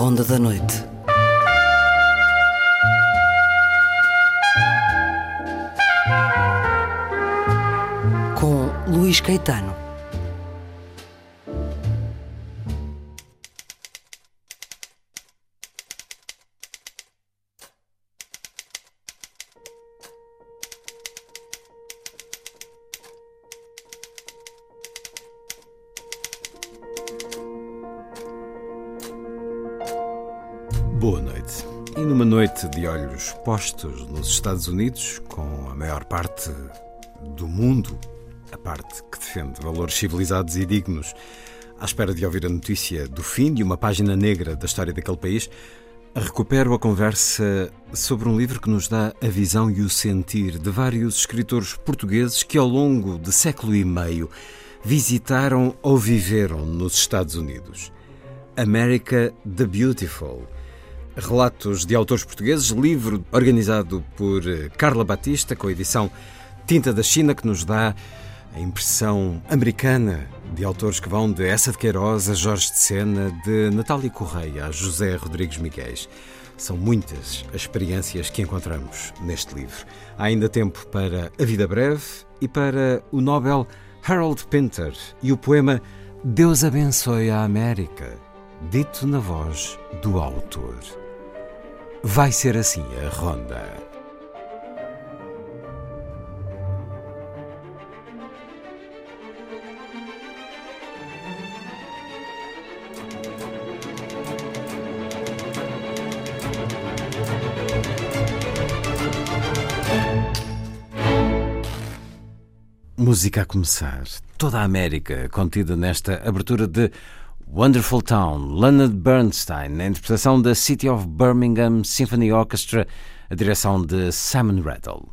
Ronda da Noite. Com Luís Caetano. Boa noite. E numa noite de olhos postos nos Estados Unidos, com a maior parte do mundo, a parte que defende valores civilizados e dignos, à espera de ouvir a notícia do fim de uma página negra da história daquele país, recupero a conversa sobre um livro que nos dá a visão e o sentir de vários escritores portugueses que ao longo de século e meio visitaram ou viveram nos Estados Unidos. America the Beautiful. Relatos de autores portugueses, livro organizado por Carla Batista, com a edição Tinta da China, que nos dá a impressão americana de autores que vão de Eça de Queiroz a Jorge de Sena, de Natália Correia a José Rodrigues Miguéis. São muitas as experiências que encontramos neste livro. Há ainda tempo para A Vida Breve e para o Nobel Harold Pinter e o poema Deus abençoe a América, dito na voz do autor. Vai ser assim a ronda. Música a começar. Toda a América contida nesta abertura de Wonderful Town, Leonard Bernstein, na interpretação da City of Birmingham Symphony Orchestra, a direção de Simon Rattle.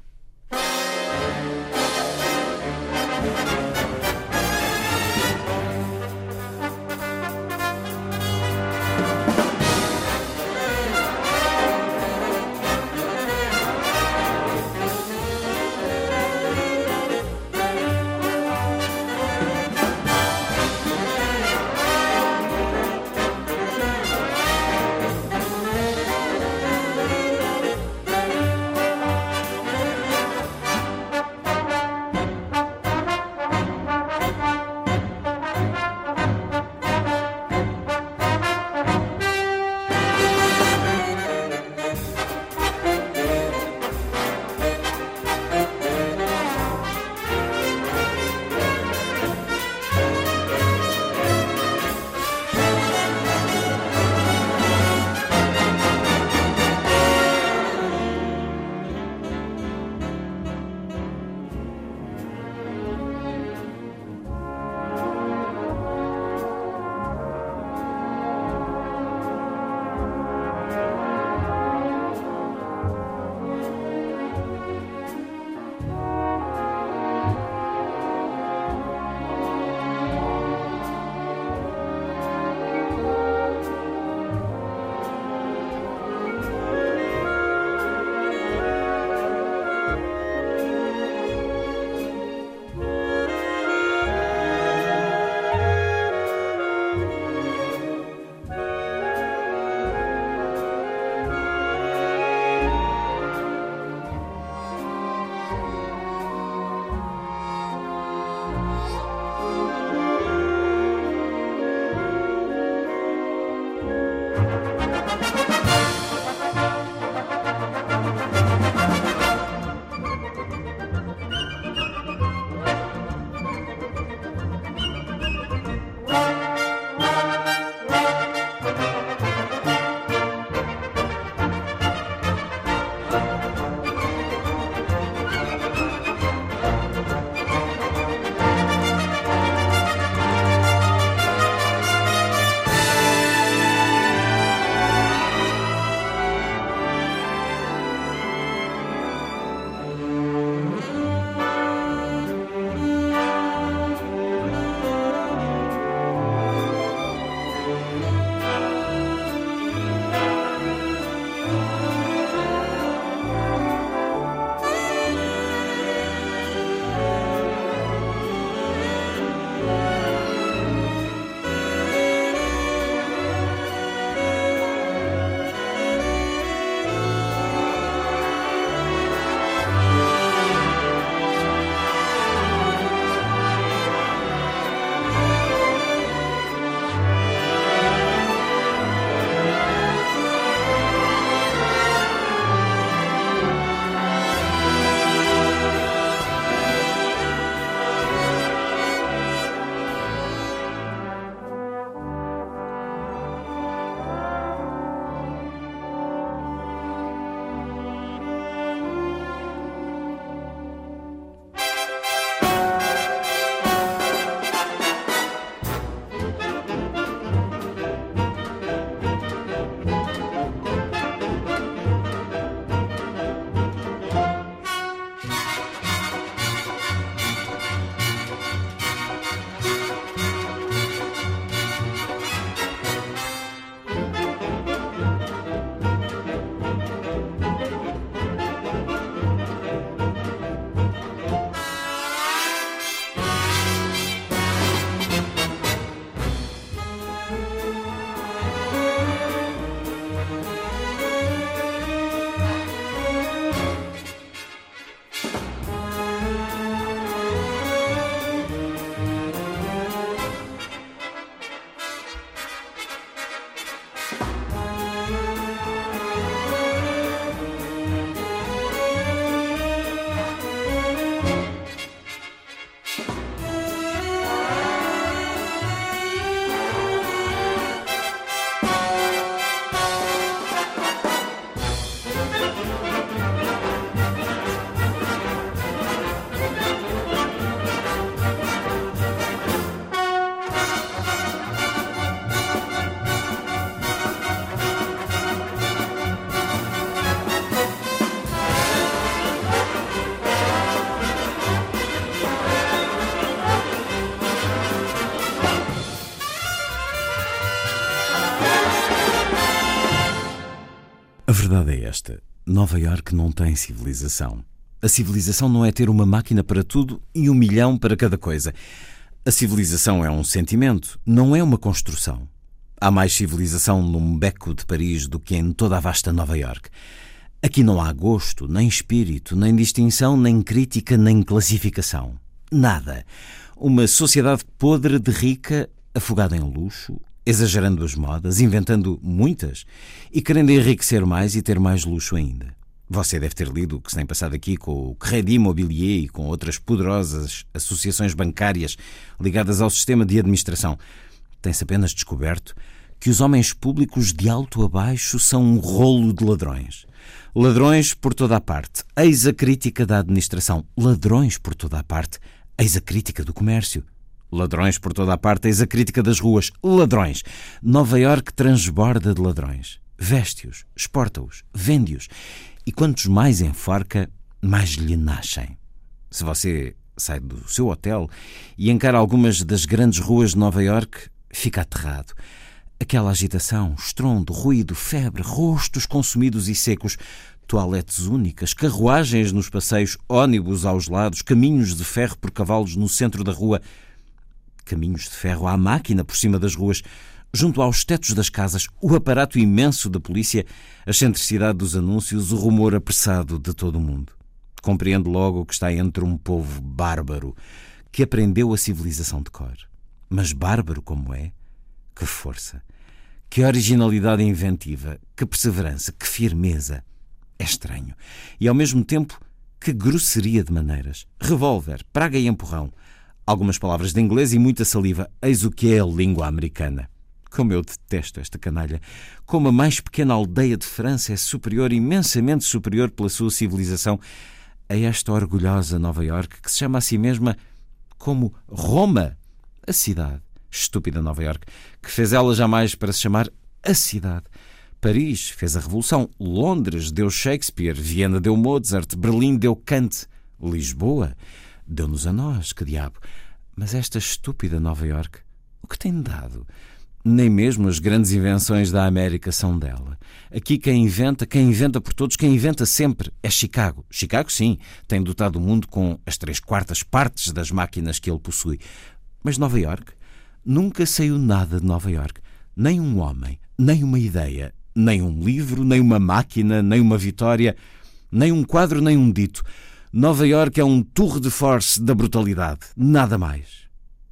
verdade é esta. Nova Iorque não tem civilização. A civilização não é ter uma máquina para tudo e 1 milhão para cada coisa. A civilização é um sentimento, não é uma construção. Há mais civilização num beco de Paris do que em toda a vasta Nova Iorque. Aqui não há gosto, nem espírito, nem distinção, nem crítica, nem classificação. Nada. Uma sociedade podre de rica, afogada em luxo, exagerando as modas, inventando muitas e querendo enriquecer mais e ter mais luxo ainda. Você deve ter lido o que se tem passado aqui com o Crédit Immobilier e com outras poderosas associações bancárias ligadas ao sistema de administração. Tem-se apenas descoberto que os homens públicos de alto a baixo são um rolo de ladrões. Ladrões por toda a parte. Eis a crítica da administração. Ladrões por toda a parte. Eis a crítica do comércio. Ladrões por toda a parte. Eis a crítica das ruas. Ladrões. Nova Iorque transborda de ladrões. Veste-os, exporta-os, vende-os. E quantos mais enforca, mais lhe nascem. Se você sai do seu hotel e encara algumas das grandes ruas de Nova Iorque, fica aterrado. Aquela agitação, estrondo, ruído, febre, rostos consumidos e secos, toaletes únicas, carruagens nos passeios, ônibus aos lados, caminhos de ferro por cavalos no centro da rua, caminhos de ferro à máquina por cima das ruas, junto aos tetos das casas, o aparato imenso da polícia, a excentricidade dos anúncios, o rumor apressado de todo o mundo. Compreende logo que está entre um povo bárbaro, que aprendeu a civilização de cor. Mas bárbaro como é, que força, que originalidade inventiva, que perseverança, que firmeza. É estranho. E ao mesmo tempo, que grosseria de maneiras. Revólver, praga e empurrão. Algumas palavras de inglês e muita saliva. Eis o que é a língua americana. Como eu detesto esta canalha. Como a mais pequena aldeia de França é superior, imensamente superior pela sua civilização, a esta orgulhosa Nova Iorque, que se chama a si mesma como Roma, a cidade. Estúpida Nova Iorque, que fez ela jamais para se chamar a cidade. Paris fez a Revolução, Londres deu Shakespeare, Viena deu Mozart, Berlim deu Kant, Lisboa deu-nos a nós, que diabo. Mas esta estúpida Nova Iorque, o que tem dado? Nem mesmo as grandes invenções da América são dela. Aqui quem inventa por todos, quem inventa sempre é Chicago. Chicago, sim, tem dotado o mundo com as 3/4 partes das máquinas que ele possui. Mas Nova Iorque? Nunca saiu nada de Nova Iorque. Nem um homem, nem uma ideia, nem um livro, nem uma máquina, nem uma vitória, nem um quadro, nem um dito. Nova Iorque é um tour de force da brutalidade. Nada mais.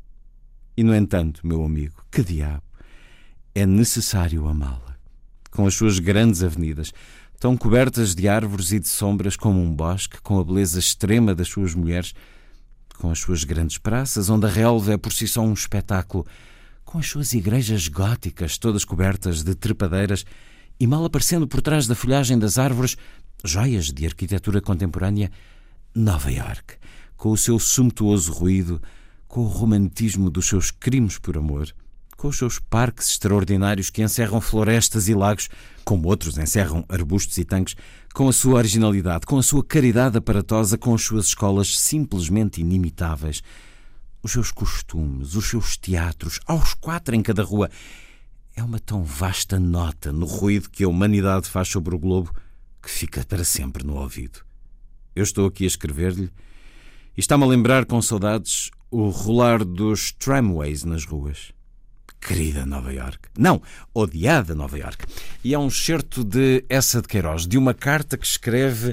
E, no entanto, meu amigo, que diabo, é necessário amá-la. Com as suas grandes avenidas, tão cobertas de árvores e de sombras como um bosque, com a beleza extrema das suas mulheres, com as suas grandes praças, onde a relva é por si só um espetáculo, com as suas igrejas góticas, todas cobertas de trepadeiras, e mal aparecendo por trás da folhagem das árvores, joias de arquitetura contemporânea, Nova Iorque, com o seu sumptuoso ruído, com o romantismo dos seus crimes por amor, com os seus parques extraordinários que encerram florestas e lagos, como outros encerram arbustos e tanques, com a sua originalidade, com a sua caridade aparatosa, com as suas escolas simplesmente inimitáveis, os seus costumes, os seus teatros, aos 4 em cada rua. É uma tão vasta nota no ruído que a humanidade faz sobre o globo que fica para sempre no ouvido. Eu estou aqui a escrever-lhe e está-me a lembrar com saudades o rolar dos tramways nas ruas. Querida Nova Iorque. Não, odiada Nova Iorque. E é um excerto de Eça de Queiroz, de uma carta que escreve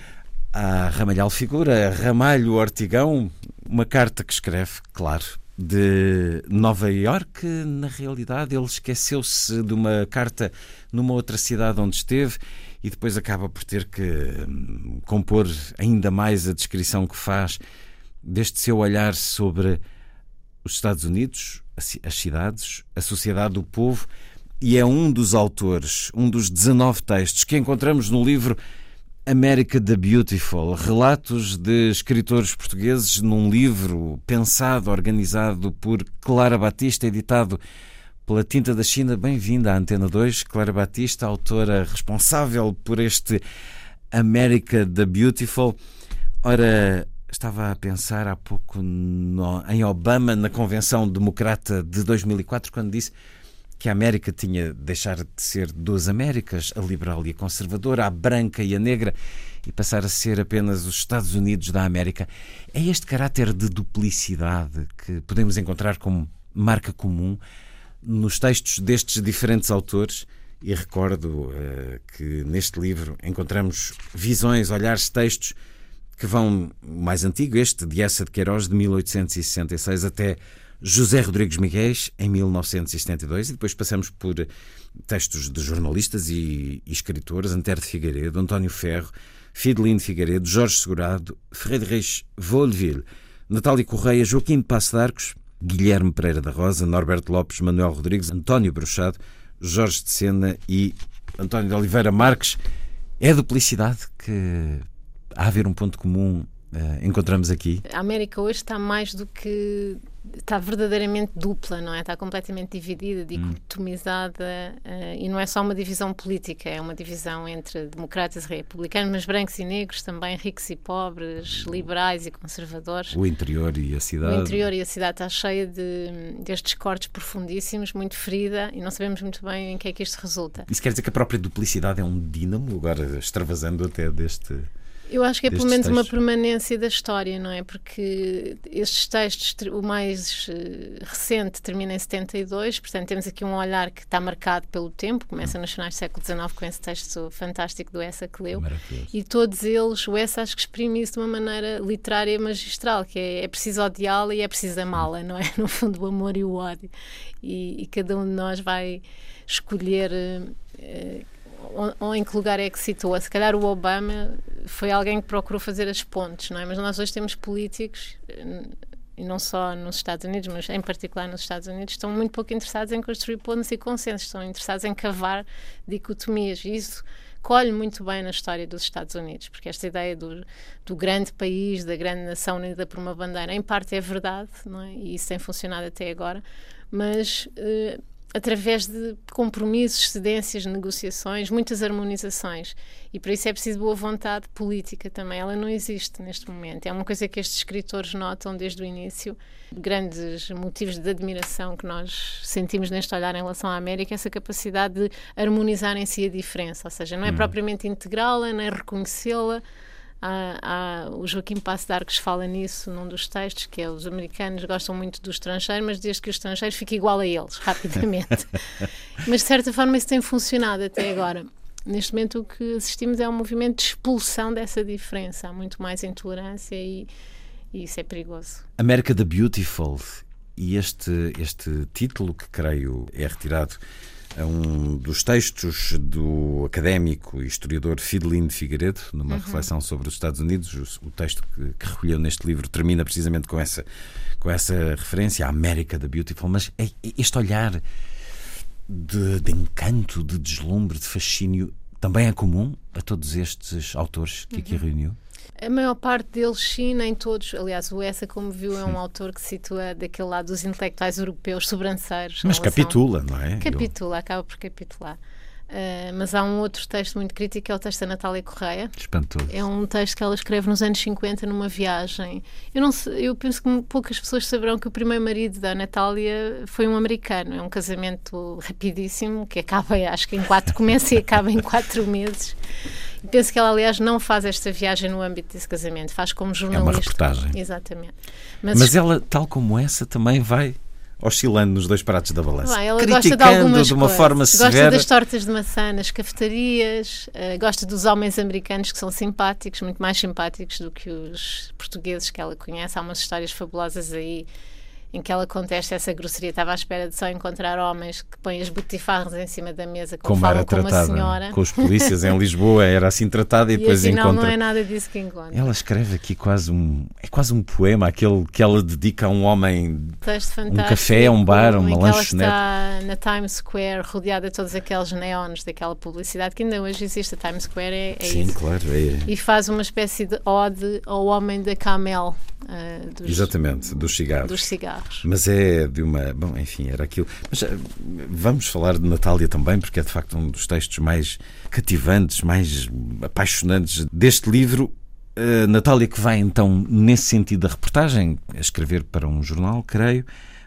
a Ramalhal Figura, a Ramalho Ortigão, uma carta que escreve, claro, de Nova Iorque. Na realidade, ele esqueceu-se de uma carta numa outra cidade onde esteve e depois acaba por ter que compor ainda mais a descrição que faz deste seu olhar sobre os Estados Unidos, as cidades, a sociedade, o povo, e é um dos autores, um dos 19 textos que encontramos no livro America the Beautiful, relatos de escritores portugueses num livro pensado, organizado por Clara Batista, editado pela Tinta da China. Bem-vinda à Antena 2, Clara Batista, autora responsável por este America the Beautiful. Ora, estava a pensar há pouco em Obama, na Convenção Democrata de 2004, quando disse que a América tinha de deixar de ser duas Américas, a liberal e a conservadora, a branca e a negra, e passar a ser apenas os Estados Unidos da América. É este caráter de duplicidade que podemos encontrar como marca comum nos textos destes diferentes autores. E recordo que neste livro encontramos visões, olhares, textos que vão mais antigo, este de Eça de Queiroz, de 1866, até José Rodrigues Miguéis, em 1972, e depois passamos por textos de jornalistas e escritores, Antero de Figueiredo, António Ferro, Fidelino de Figueiredo, Jorge Segurado, Friedrich Wohlwill, Natália Correia, Joaquim de Passo de Arcos, Guilherme Pereira da Rosa, Norberto Lopes, Manuel Rodrigues, António Bruxado, Jorge de Sena e António de Oliveira Marques. É a duplicidade que, a haver um ponto comum, encontramos aqui. A América hoje está mais do que... está verdadeiramente dupla, não é? Está completamente dividida, dicotomizada, e não é só uma divisão política, é uma divisão entre democratas e republicanos, mas brancos e negros também, ricos e pobres, liberais e conservadores. O interior e a cidade. O interior e a cidade está cheia destes cortes profundíssimos, muito ferida, e não sabemos muito bem em que é que isto resulta. Isso quer dizer que a própria duplicidade é um dínamo, agora extravasando até deste... Eu acho que é pelo menos uma permanência da história, não é? Porque estes textos, o mais recente termina em 72, portanto temos aqui um olhar que está marcado pelo tempo, começa nos finais do século XIX com esse texto fantástico do Eça que leu, e todos eles, o Eça acho que exprime isso de uma maneira literária e magistral, que é preciso odiá-la e é preciso amá-la, não é? No fundo, o amor e o ódio. E cada um de nós vai escolher... ou em que lugar é que situa. Se calhar o Obama foi alguém que procurou fazer as pontes, não é? Mas nós hoje temos políticos, e não só nos Estados Unidos, mas em particular nos Estados Unidos, estão muito pouco interessados em construir pontes e consensos, estão interessados em cavar dicotomias, e isso colhe muito bem na história dos Estados Unidos, porque esta ideia do grande país, da grande nação unida por uma bandeira, em parte é verdade, não é? E isso tem funcionado até agora, mas... através de compromissos, cedências, negociações, muitas harmonizações. E para isso é preciso boa vontade política também. Ela não existe neste momento. É uma coisa que estes escritores notam desde o início. Grandes motivos de admiração que nós sentimos neste olhar em relação à América, essa capacidade de harmonizar em si a diferença. Ou seja, não é propriamente integrá-la, nem reconhecê-la. O Joaquim Passo de Arcos fala nisso num dos textos, que é: os americanos gostam muito do estrangeiro, mas desde que o estrangeiro fique igual a eles, rapidamente. Mas de certa forma isso tem funcionado até agora. Neste momento o que assistimos é um movimento de expulsão dessa diferença. Há muito mais intolerância e isso é perigoso. America the Beautiful, e este título, que creio é retirado a um dos textos do académico e historiador Fidelino de Figueiredo, numa reflexão sobre os Estados Unidos. O texto que recolheu neste livro termina precisamente com essa referência à América da Beautiful, mas este olhar de encanto, de deslumbre, de fascínio, também é comum a todos estes autores que aqui reuniu? A maior parte deles, sim, nem todos. Aliás, o Eça, como viu, é um autor que se situa daquele lado dos intelectuais europeus sobranceiros. Mas capitula, não é? Capitula, acaba por capitular. Mas há um outro texto muito crítico, que é o texto da Natália Correia. Espantoso. É um texto que ela escreve nos anos 50 numa viagem. Eu penso que poucas pessoas saberão que o primeiro marido da Natália foi um americano. É um casamento rapidíssimo, que acaba, acho que começa e acaba em 4 meses. E penso que ela, aliás, não faz esta viagem no âmbito desse casamento, faz como jornalista. É uma reportagem. Exatamente. Mas ela, tal como essa, também vai oscilando nos dois pratos da balança. Ela gosta de algumas de uma coisas. Forma severa. Gosta das tortas de maçã nas cafetarias, gosta dos homens americanos, que são simpáticos, muito mais simpáticos do que os portugueses que ela conhece. Há umas histórias fabulosas aí em que ela contesta essa grosseria. Estava à espera de só encontrar homens que põem as botifarras em cima da mesa, como falam com uma senhora. Com os polícias em Lisboa, era assim tratada e depois afinal encontra... não é nada disso que encontra. Ela escreve aqui quase um poema, aquele que ela dedica a um homem, um café, um bar, uma lanchonete. Ela está na Times Square, rodeada de todos aqueles neons daquela publicidade, que ainda hoje existe. A Times Square é Sim, isso. Claro. E faz uma espécie de ode ao homem da Camel. Exatamente, dos cigarros. Mas é de uma... Bom, enfim, era aquilo. Mas vamos falar de Natália também, porque é de facto um dos textos mais cativantes, mais apaixonantes deste livro. Natália, que vai então nesse sentido da reportagem, a escrever para um jornal, creio,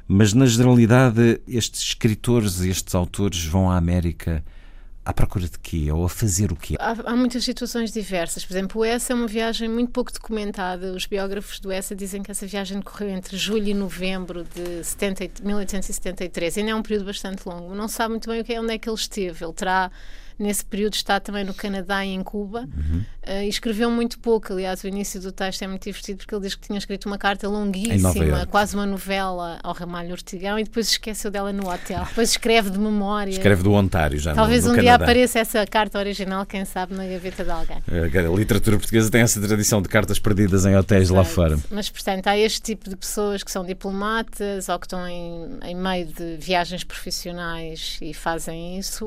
Mas, na generalidade, estes escritores, estes autores vão à América à procura de quê? Ou a fazer o quê? Há muitas situações diversas. Por exemplo, o Essa é uma viagem muito pouco documentada. Os biógrafos do Essa dizem que essa viagem decorreu entre julho e novembro de 1873. Ainda é um período bastante longo. Não se sabe muito bem onde é que ele esteve. Ele terá, nesse período, estado também no Canadá e em Cuba. E escreveu muito pouco. Aliás, o início do texto é muito divertido porque ele diz que tinha escrito uma carta longuíssima, quase uma novela, ao Ramalho Ortigão, e depois esqueceu dela no hotel. Depois escreve de memória. Escreve do Ontário, já talvez no um Canadá. Dia apareça essa carta original, quem sabe, na gaveta de alguém. A literatura portuguesa tem essa tradição de cartas perdidas em hotéis lá fora. Mas, portanto, há este tipo de pessoas que são diplomatas ou que estão em meio de viagens profissionais e fazem isso.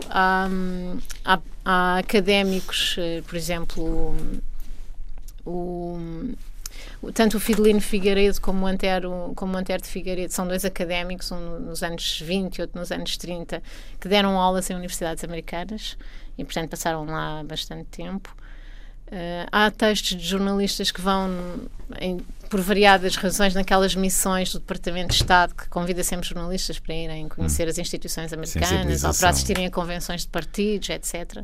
Há académicos, por exemplo, tanto o Fidelino Figueiredo como o Antero de Figueiredo são dois académicos, um nos anos 20 e outro nos anos 30, que deram aulas em universidades americanas e, portanto, passaram lá bastante tempo. Há textos de jornalistas que vão, por variadas razões, naquelas missões do Departamento de Estado que convida sempre jornalistas para irem conhecer as instituições americanas ou para assistirem a convenções de partidos, etc.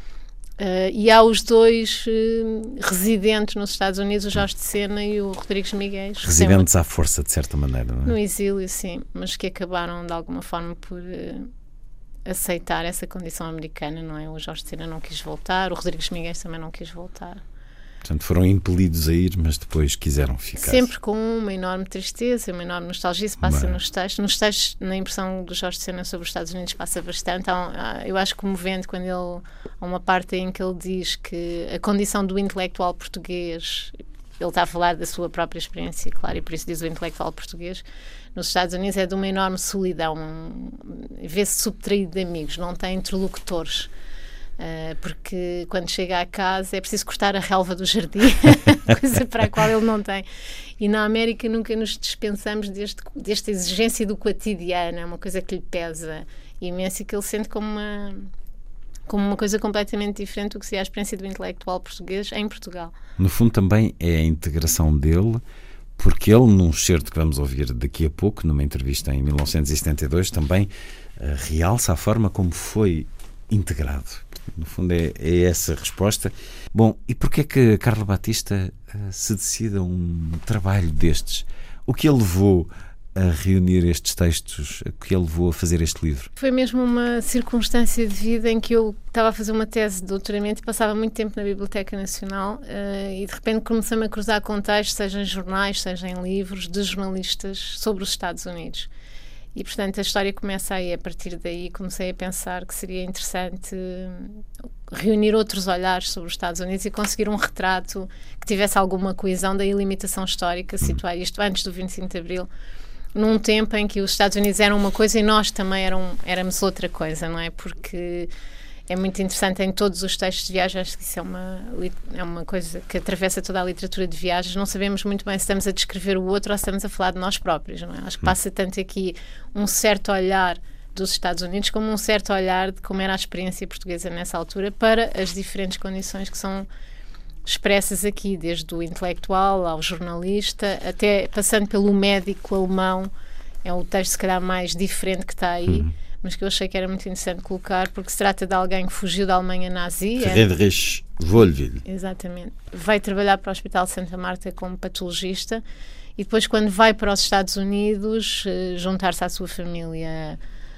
E há os dois residentes nos Estados Unidos, o Jorge de Sena e o Rodrigues Miguel. Residentes à força, de certa maneira, não é? No exílio, sim, mas que acabaram de alguma forma por aceitar essa condição americana, não é? O Jorge de Sena não quis voltar, o Rodrigues Miguel também não quis voltar. Portanto, foram impelidos a ir, mas depois quiseram ficar. Sempre com uma enorme tristeza, uma enorme nostalgia. Isso passa nos textos. Nos textos, na impressão do Jorge de Sena sobre os Estados Unidos, passa bastante. Eu acho comovente quando há uma parte em que ele diz que a condição do intelectual português, ele está a falar da sua própria experiência, claro, e por isso diz o intelectual português, nos Estados Unidos é de uma enorme solidão. Vê-se subtraído de amigos, não tem interlocutores. Porque quando chega à casa é preciso cortar a relva do jardim, coisa para a qual ele não tem. E na América nunca nos dispensamos desta exigência do cotidiano, é uma coisa que lhe pesa imenso e que ele sente como uma coisa completamente diferente do que seria a experiência do intelectual português em Portugal. No fundo também é a integração dele, porque ele, num excerto que vamos ouvir daqui a pouco, numa entrevista em 1972, também realça a forma como foi integrado. No fundo é essa a resposta. Bom, e porquê é que Carla Batista se decide a um trabalho destes? O que a levou a reunir estes textos? O que a levou a fazer este livro? Foi mesmo uma circunstância de vida em que eu estava a fazer uma tese de doutoramento e passava muito tempo na Biblioteca Nacional e de repente comecei-me a cruzar com textos, seja em jornais, seja em livros, de jornalistas sobre os Estados Unidos. E, portanto, a história começa aí. A partir daí comecei a pensar que seria interessante reunir outros olhares sobre os Estados Unidos e conseguir um retrato que tivesse alguma coesão da ilimitação histórica, situar isto antes do 25 de Abril, num tempo em que os Estados Unidos eram uma coisa e nós também éramos outra coisa, não é? Porque é muito interessante em todos os textos de viagem, acho que isso é uma coisa que atravessa toda a literatura de viagens. Não sabemos muito bem se estamos a descrever o outro ou se estamos a falar de nós próprios, não é? Acho que passa tanto aqui um certo olhar dos Estados Unidos como um certo olhar de como era a experiência portuguesa nessa altura para as diferentes condições que são expressas aqui, desde o intelectual ao jornalista, até passando pelo médico alemão. É o texto se calhar mais diferente que está aí, mas que eu achei que era muito interessante colocar, porque se trata de alguém que fugiu da Alemanha nazi. Friedrich Wohlwill. Exatamente. Veio trabalhar para o Hospital de Santa Marta como patologista e depois, quando vai para os Estados Unidos, juntar-se à sua família,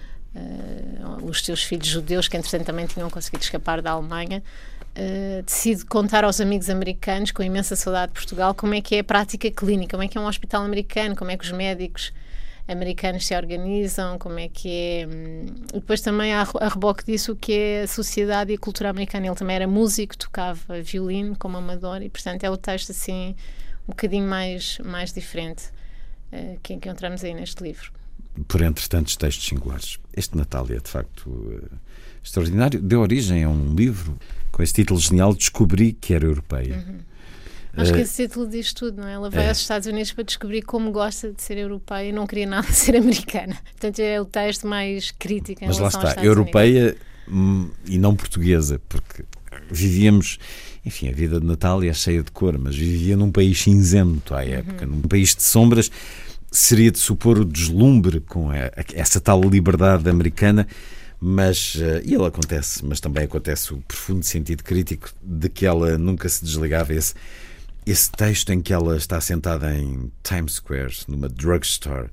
os seus filhos judeus, que entretanto também tinham conseguido escapar da Alemanha, decide contar aos amigos americanos, com imensa saudade de Portugal, como é que é a prática clínica, como é que é um hospital americano, como é que os médicos americanos se organizam, como é que é. E depois também há a reboque disso o que é a sociedade e a cultura americana. Ele também era músico, tocava violino como amador e, portanto, é o texto assim um bocadinho mais diferente que encontramos aí neste livro. Por entre tantos textos singulares. Este Natal é, de facto, extraordinário. Deu origem a um livro com esse título genial, Descobri que era europeia. Acho que esse título diz tudo, não é? Ela veio aos Estados Unidos para descobrir como gosta de ser europeia e não queria nada de ser americana. Portanto, é o texto mais crítico em relação aos Estados Unidos. Mas lá está, europeia e não portuguesa, porque vivíamos, enfim, a vida de Natal é cheia de cor, mas vivia num país cinzento à época, num país de sombras, seria de supor o deslumbre com essa tal liberdade americana, mas, e ele acontece, mas também acontece o profundo sentido crítico de que ela nunca se desligava. Esse texto em que ela está sentada em Times Square, numa drugstore,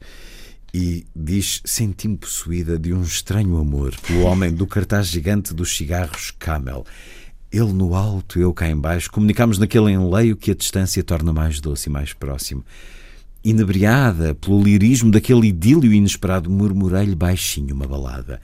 e diz: senti-me possuída de um estranho amor pelo homem do cartaz gigante dos cigarros Camel. Ele no alto, eu cá em baixo, comunicámos naquele enleio que a distância torna mais doce e mais próximo. Inebriada pelo lirismo daquele idílio inesperado, murmurei-lhe baixinho uma balada.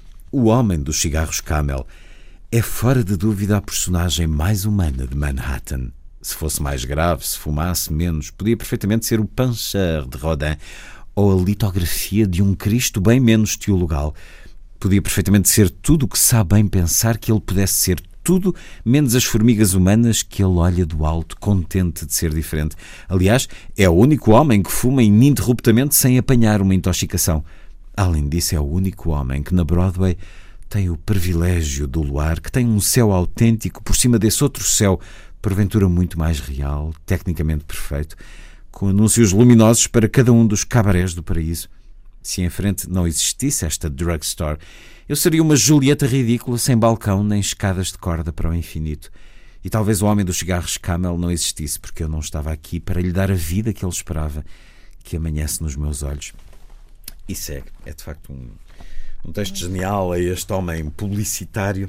O homem dos cigarros Camel é, fora de dúvida, a personagem mais humana de Manhattan. Se fosse mais grave, se fumasse menos, podia perfeitamente ser o Pancher de Rodin ou a litografia de um Cristo bem menos teologal. Podia perfeitamente ser tudo o que sabe bem pensar que ele pudesse ser, tudo menos as formigas humanas que ele olha do alto, contente de ser diferente. Aliás, é o único homem que fuma ininterruptamente sem apanhar uma intoxicação. Além disso, é o único homem que na Broadway tem o privilégio do luar, que tem um céu autêntico por cima desse outro céu, porventura muito mais real, tecnicamente perfeito, com anúncios luminosos para cada um dos cabarés do paraíso. Se em frente não existisse esta drugstore, eu seria uma Julieta ridícula, sem balcão nem escadas de corda para o infinito. E talvez o homem dos cigarros Camel não existisse, porque eu não estava aqui para lhe dar a vida que ele esperava, que amanhece nos meus olhos. E segue. É de facto um texto genial a este homem publicitário.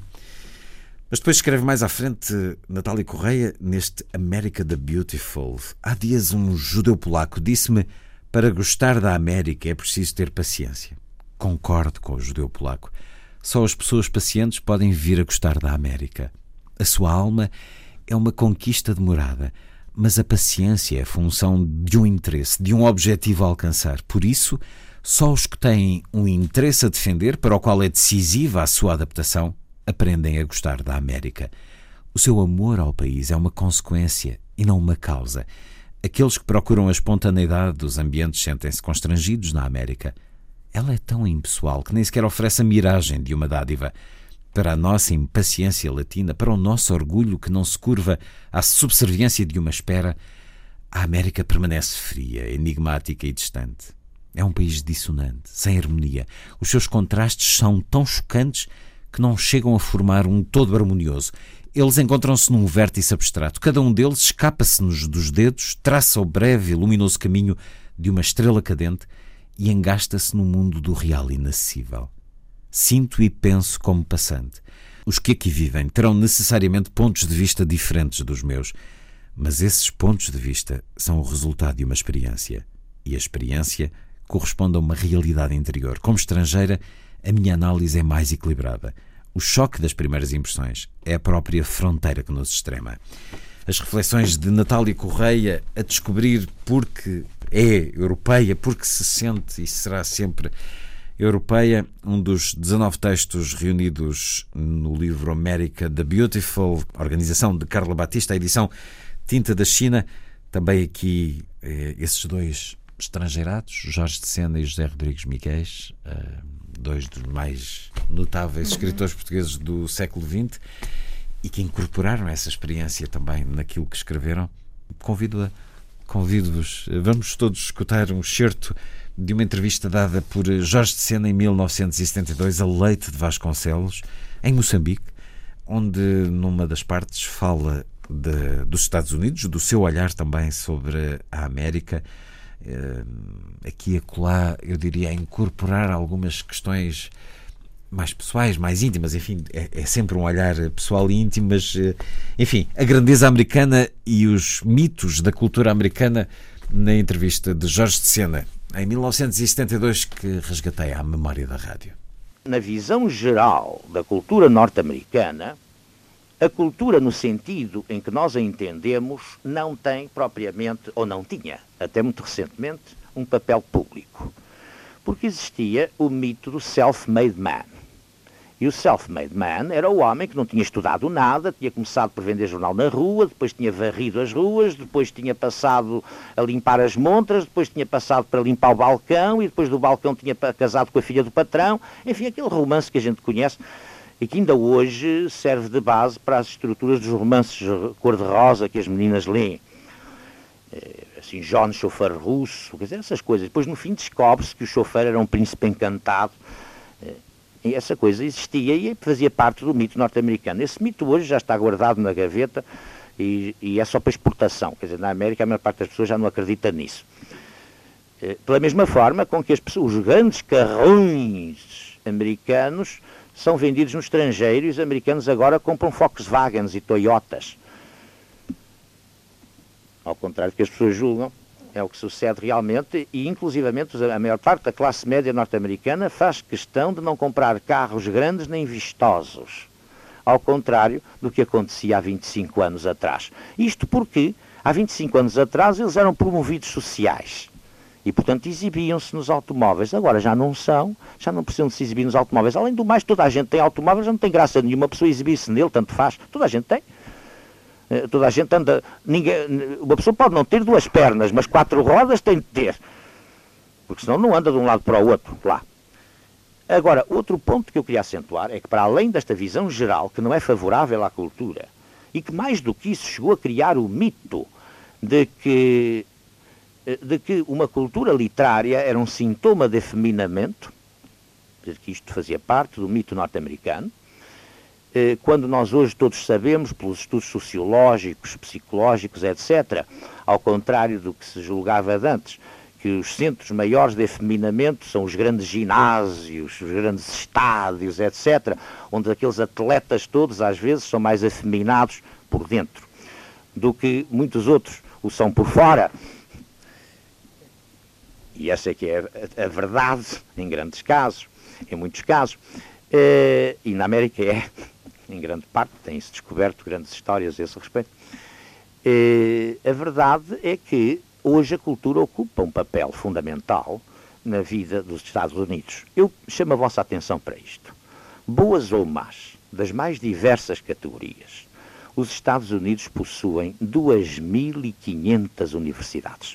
Mas depois escreve mais à frente Natália Correia neste America the Beautiful. Há dias um judeu polaco disse-me: para gostar da América é preciso ter paciência. Concordo com o judeu polaco. Só as pessoas pacientes podem vir a gostar da América. A sua alma é uma conquista demorada, mas a paciência é função de um interesse, de um objetivo a alcançar. Por isso, só os que têm um interesse a defender, para o qual é decisiva a sua adaptação, aprendem a gostar da América. O seu amor ao país é uma consequência e não uma causa. Aqueles que procuram a espontaneidade dos ambientes sentem-se constrangidos na América. Ela é tão impessoal que nem sequer oferece a miragem de uma dádiva. Para a nossa impaciência latina, para o nosso orgulho que não se curva à subserviência de uma espera, a América permanece fria, enigmática e distante. É um país dissonante, sem harmonia. Os seus contrastes são tão chocantes que não chegam a formar um todo harmonioso. Eles encontram-se num vértice abstrato. Cada um deles escapa-se-nos dos dedos, traça o breve e luminoso caminho de uma estrela cadente e engasta-se no mundo do real inacessível. Sinto e penso como passante. Os que aqui vivem terão necessariamente pontos de vista diferentes dos meus, mas esses pontos de vista são o resultado de uma experiência. E a experiência corresponde a uma realidade interior. Como estrangeira, a minha análise é mais equilibrada. O choque das primeiras impressões é a própria fronteira que nos extrema. As reflexões de Natália Correia a descobrir porque é europeia, porque se sente e será sempre europeia, um dos 19 textos reunidos no livro America the Beautiful, organização de Carla Batista, a edição Tinta da China. Também aqui esses dois estrangeirados, Jorge de Sena e José Rodrigues Miguéis, dois dos mais notáveis escritores portugueses do século XX e que incorporaram essa experiência também naquilo que escreveram. Convido-vos, vamos todos escutar um excerto de uma entrevista dada por Jorge de Sena em 1972 a Leite de Vasconcelos, em Moçambique, onde numa das partes fala dos Estados Unidos, do seu olhar também sobre a América. Aqui e acolá, eu diria, incorporar algumas questões mais pessoais, mais íntimas, enfim, é sempre um olhar pessoal e íntimo, mas, enfim, a grandeza americana e os mitos da cultura americana na entrevista de Jorge de Sena, em 1972, que resgatei à memória da rádio. Na visão geral da cultura norte-americana, a cultura, no sentido em que nós a entendemos, não tem propriamente, ou não tinha, até muito recentemente, um papel público. Porque existia o mito do self-made man. E o self-made man era o homem que não tinha estudado nada, tinha começado por vender jornal na rua, depois tinha varrido as ruas, depois tinha passado a limpar as montras, depois tinha passado para limpar o balcão, e depois do balcão tinha casado com a filha do patrão. Enfim, aquele romance que a gente conhece e que ainda hoje serve de base para as estruturas dos romances cor-de-rosa que as meninas leem. assim, John chofer russo, quer dizer, essas coisas. Depois no fim descobre-se que o chofer era um príncipe encantado, e essa coisa existia e fazia parte do mito norte-americano. Esse mito hoje já está guardado na gaveta e é só para exportação, quer dizer, na América a maior parte das pessoas já não acredita nisso. Pela mesma forma com que os grandes carrões americanos são vendidos no estrangeiro e os americanos agora compram Volkswagens e Toyotas. Ao contrário do que as pessoas julgam, é o que sucede realmente e inclusivamente a maior parte da classe média norte-americana faz questão de não comprar carros grandes nem vistosos. Ao contrário do que acontecia há 25 anos atrás. Isto porque há 25 anos atrás eles eram promovidos sociais. E, portanto, exibiam-se nos automóveis. Agora já não são, já não precisam de se exibir nos automóveis. Além do mais, toda a gente tem automóveis, já não tem graça nenhuma pessoa exibir-se nele, tanto faz. Toda a gente tem. Toda a gente anda... uma pessoa pode não ter 2 pernas, mas 4 rodas tem de ter. Porque senão não anda de um lado para o outro, lá. Agora, outro ponto que eu queria acentuar é que, para além desta visão geral, que não é favorável à cultura, e que mais do que isso chegou a criar o mito de que uma cultura literária era um sintoma de efeminamento, que isto fazia parte do mito norte-americano, quando nós hoje todos sabemos, pelos estudos sociológicos, psicológicos, etc., ao contrário do que se julgava de antes, que os centros maiores de efeminamento são os grandes ginásios, os grandes estádios, etc., onde aqueles atletas todos, às vezes, são mais efeminados por dentro do que muitos outros o são por fora. E essa é que é a verdade, em grandes casos, em muitos casos. E na América em grande parte, tem-se descoberto grandes histórias a esse respeito. A verdade é que hoje a cultura ocupa um papel fundamental na vida dos Estados Unidos. Eu chamo a vossa atenção para isto. Boas ou más, das mais diversas categorias, os Estados Unidos possuem 2.500 universidades.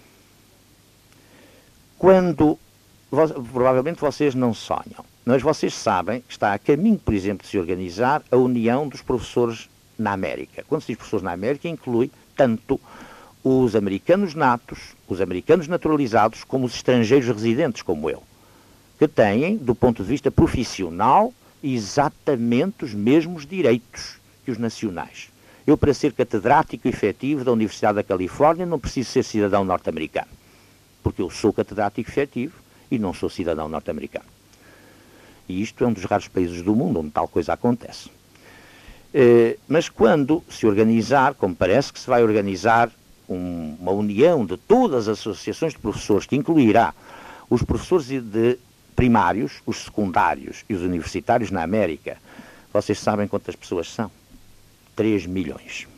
Quando, provavelmente vocês não sonham, mas vocês sabem que está a caminho, por exemplo, de se organizar a União dos Professores na América. Quando se diz professores na América, inclui tanto os americanos natos, os americanos naturalizados, como os estrangeiros residentes, como eu, que têm, do ponto de vista profissional, exatamente os mesmos direitos que os nacionais. Eu, para ser catedrático efetivo da Universidade da Califórnia, não preciso ser cidadão norte-americano, porque eu sou catedrático efetivo e não sou cidadão norte-americano. E isto é um dos raros países do mundo onde tal coisa acontece. Mas quando se organizar, como parece que se vai organizar uma união de todas as associações de professores, que incluirá os professores de primários, os secundários e os universitários na América, vocês sabem quantas pessoas são? 3 milhões.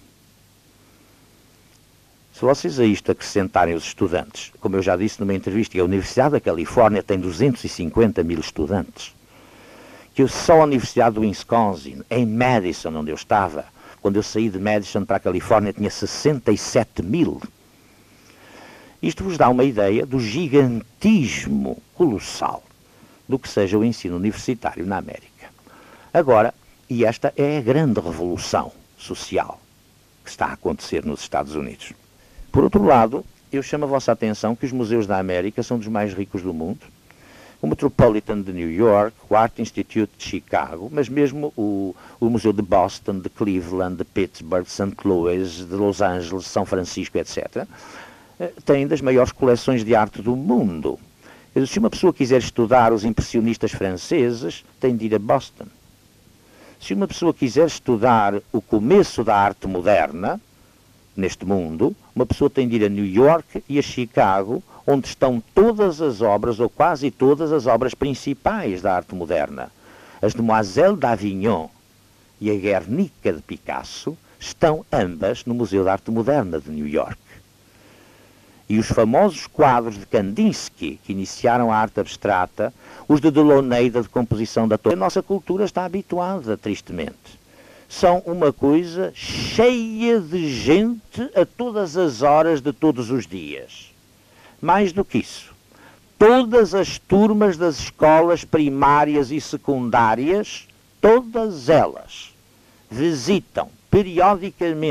Se vocês a isto acrescentarem os estudantes, como eu já disse numa entrevista, que a Universidade da Califórnia tem 250 mil estudantes, que só a Universidade do Wisconsin, em Madison, onde eu estava, quando eu saí de Madison para a Califórnia, tinha 67 mil. Isto vos dá uma ideia do gigantismo colossal do que seja o ensino universitário na América. Agora, e esta é a grande revolução social que está a acontecer nos Estados Unidos. Por outro lado, eu chamo a vossa atenção que os museus da América são dos mais ricos do mundo. O Metropolitan de New York, o Art Institute de Chicago, mas mesmo o Museu de Boston, de Cleveland, de Pittsburgh, de St. Louis, de Los Angeles, São Francisco, etc., têm das maiores coleções de arte do mundo. Se uma pessoa quiser estudar os impressionistas franceses, tem de ir a Boston. Se uma pessoa quiser estudar o começo da arte moderna, neste mundo, uma pessoa tem de ir a New York e a Chicago, onde estão todas as obras, ou quase todas as obras principais da arte moderna. As Demoiselles d'Avignon e a Guernica de Picasso estão ambas no Museu de Arte Moderna de New York. E os famosos quadros de Kandinsky, que iniciaram a arte abstrata, os de Delaunay, da decomposição da torre, a nossa cultura está habituada, tristemente. São uma coisa cheia de gente a todas as horas de todos os dias. Mais do que isso, todas as turmas das escolas primárias e secundárias, todas elas, visitam periodicamente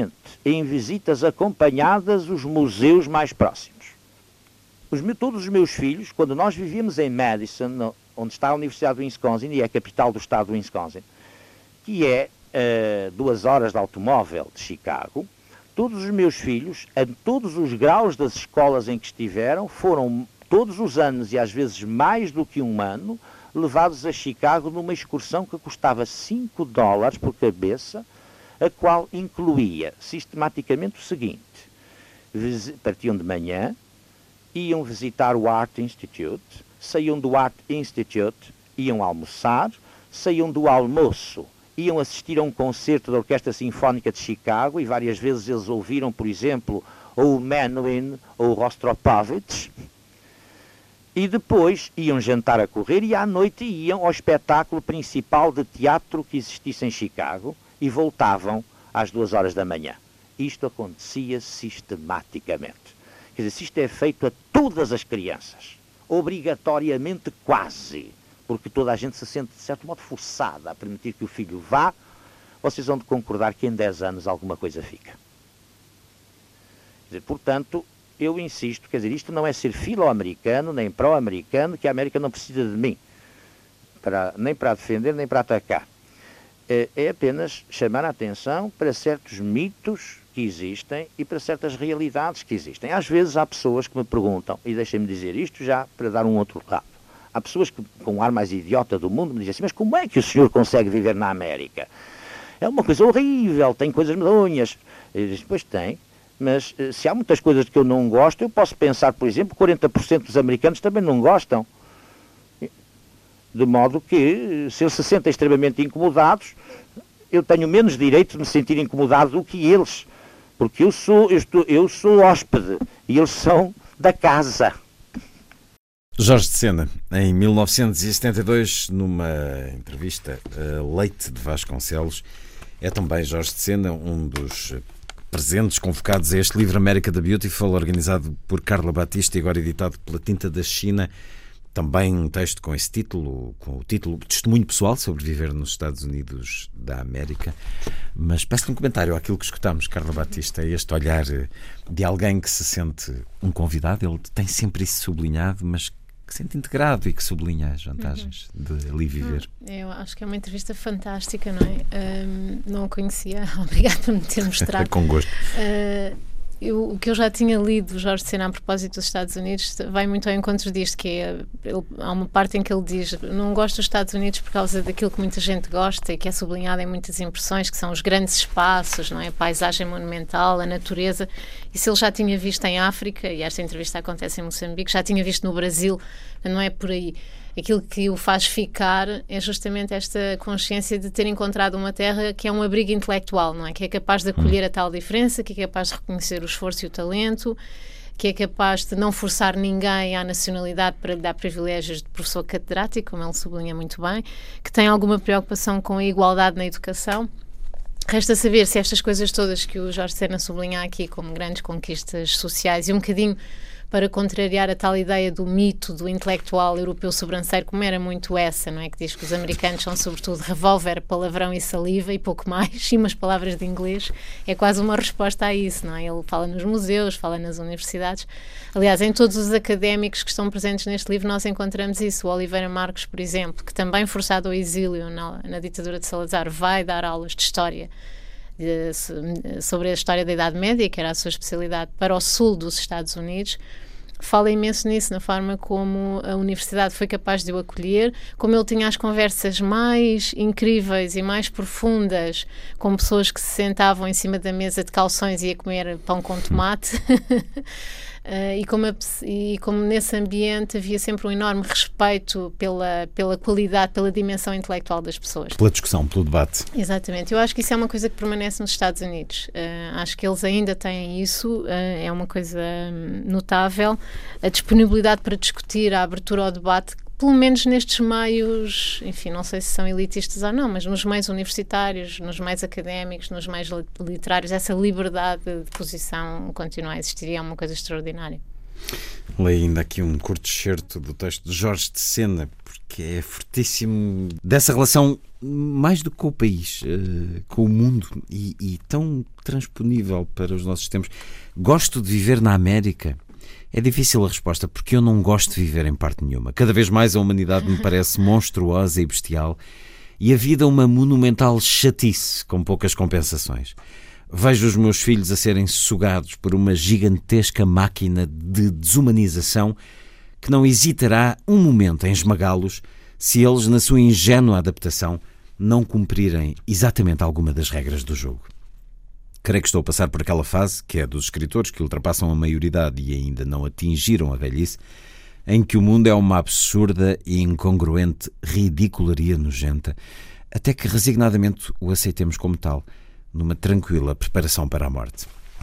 em visitas acompanhadas os museus mais próximos. Todos os meus filhos, quando nós vivíamos em Madison, onde está a Universidade do Wisconsin, e é a capital do estado do Wisconsin, que é 2 horas de automóvel de Chicago, todos os meus filhos, a todos os graus das escolas em que estiveram, foram todos os anos, e às vezes mais do que um ano, levados a Chicago numa excursão que custava $5 por cabeça, a qual incluía sistematicamente o seguinte: partiam de manhã, iam visitar o Art Institute, saíam do Art Institute, iam almoçar, saíam do almoço, iam assistir a um concerto da Orquestra Sinfónica de Chicago, e várias vezes eles ouviram, por exemplo, ou Menuhin ou Rostropovich, e depois iam jantar a correr e à noite iam ao espetáculo principal de teatro que existisse em Chicago e voltavam às 2 horas da manhã. Isto acontecia sistematicamente. Quer dizer, se isto é feito a todas as crianças, obrigatoriamente quase, porque toda a gente se sente, de certo modo, forçada a permitir que o filho vá, vocês vão de concordar que em 10 anos alguma coisa fica. Quer dizer, portanto, eu insisto, quer dizer, isto não é ser filo-americano, nem pró-americano, que a América não precisa de mim, nem para defender, nem para atacar. É apenas chamar a atenção para certos mitos que existem e para certas realidades que existem. Às vezes há pessoas que me perguntam, e deixem-me dizer isto já para dar um outro lado, há pessoas que, com o ar mais idiota do mundo, me dizem assim: mas como é que o senhor consegue viver na América? É uma coisa horrível, tem coisas medonhas. Eu disse: pois tem, mas se há muitas coisas que eu não gosto, eu posso pensar, por exemplo, 40% dos americanos também não gostam. De modo que, se eles se sentem extremamente incomodados, eu tenho menos direito de me sentir incomodado do que eles, porque eu sou hóspede e eles são da casa. Jorge de Sena, em 1972, numa entrevista a Leite de Vasconcelos, é também Jorge de Sena um dos presentes convocados a este livro America the Beautiful, organizado por Carla Batista e agora editado pela Tinta da China. Também um texto com esse título, com o título Testemunho Pessoal sobre Viver nos Estados Unidos da América. Mas peço-lhe um comentário àquilo que escutamos, Carla Batista, este olhar de alguém que se sente um convidado. Ele tem sempre isso sublinhado, mas que se sente integrado e que sublinha as vantagens de ali viver. Eu acho que é uma entrevista fantástica, não é? Não a conhecia, obrigado por me ter mostrado. Com gosto. O que eu já tinha lido, Jorge de Sena, a propósito dos Estados Unidos, vai muito ao encontro disto, que há uma parte em que ele diz: não gosto dos Estados Unidos por causa daquilo que muita gente gosta e que é sublinhado em muitas impressões, que são os grandes espaços, não é? A paisagem monumental, a natureza. E se ele já tinha visto em África, e esta entrevista acontece em Moçambique, já tinha visto no Brasil, não é por aí. Aquilo que o faz ficar é justamente esta consciência de ter encontrado uma terra que é um abrigo intelectual, não é? Que é capaz de acolher a tal diferença, que é capaz de reconhecer o esforço e o talento, que é capaz de não forçar ninguém à nacionalidade para lhe dar privilégios de professor catedrático, como ele sublinha muito bem, que tem alguma preocupação com a igualdade na educação. Resta saber se estas coisas todas que o Jorge Sena sublinha aqui como grandes conquistas sociais e um bocadinho para contrariar a tal ideia do mito do intelectual europeu sobranceiro, como era muito essa, não é? Que diz que os americanos são sobretudo revólver, palavrão e saliva e pouco mais, e umas palavras de inglês, é quase uma resposta a isso, não é? Ele fala nos museus, fala nas universidades. Aliás, em todos os académicos que estão presentes neste livro nós encontramos isso. O Oliveira Marques, por exemplo, que também forçado ao exílio na ditadura de Salazar, vai dar aulas de história sobre a história da Idade Média, que era a sua especialidade, para o sul dos Estados Unidos. Fala imenso nisso, na forma como a universidade foi capaz de o acolher, como ele tinha as conversas mais incríveis e mais profundas com pessoas que se sentavam em cima da mesa de calções e a comer pão com tomate. E como nesse ambiente havia sempre um enorme respeito pela qualidade, pela dimensão intelectual das pessoas. Pela discussão, pelo debate. Exatamente. Eu acho que isso é uma coisa que permanece nos Estados Unidos. Acho que eles ainda têm isso, é uma coisa notável. A disponibilidade para discutir, a abertura ao debate, pelo menos nestes meios, enfim, não sei se são elitistas ou não, mas nos meios universitários, nos meios académicos, nos meios literários, essa liberdade de posição continua a existir e é uma coisa extraordinária. Leio ainda aqui um curto excerto do texto de Jorge de Sena, porque é fortíssimo dessa relação, mais do que com o país, com o mundo, e tão transponível para os nossos tempos. Gosto de viver na América? É difícil a resposta, porque eu não gosto de viver em parte nenhuma. Cada vez mais a humanidade me parece monstruosa e bestial, e a vida uma monumental chatice, com poucas compensações. Vejo os meus filhos a serem sugados por uma gigantesca máquina de desumanização que não hesitará um momento em esmagá-los se eles, na sua ingênua adaptação, não cumprirem exatamente alguma das regras do jogo. Creio que estou a passar por aquela fase, que é dos escritores que ultrapassam a maioridade e ainda não atingiram a velhice, em que o mundo é uma absurda e incongruente ridicularia nojenta, até que resignadamente o aceitemos como tal, numa tranquila preparação para a morte.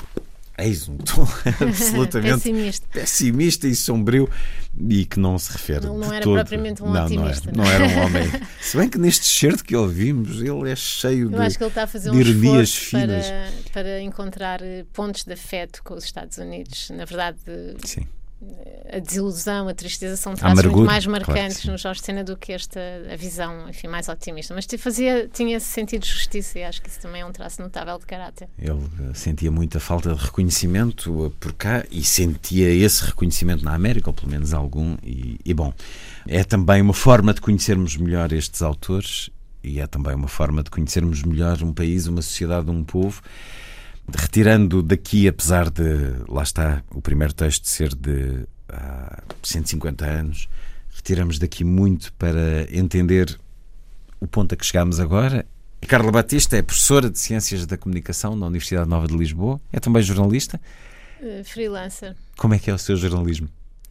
Eis um tom absolutamente pessimista e sombrio, e que não se refere não de era todo. Propriamente um otimista. Não era um homem. Se bem que neste certo que ouvimos, ele é cheio Eu acho que ele está a fazer de ironias finas finas para encontrar pontos de afeto com os Estados Unidos. Na verdade, sim. A desilusão, a tristeza são traços muito mais marcantes no Jorge de Sena do que a visão, enfim, mais otimista. Mas tinha esse sentido de justiça, e acho que isso também é um traço notável de caráter. Ele sentia muita falta de reconhecimento por cá e sentia esse reconhecimento na América, ou pelo menos algum, e bom, é também uma forma de conhecermos melhor estes autores, e é também uma forma de conhecermos melhor um país, uma sociedade, um povo. Retirando daqui, apesar de, lá está, o primeiro texto ser de há 150 anos, retiramos daqui muito para entender o ponto a que chegámos agora. Carla Batista é professora de Ciências da Comunicação na Universidade Nova de Lisboa, é também jornalista. Freelancer. Como é que é o seu jornalismo?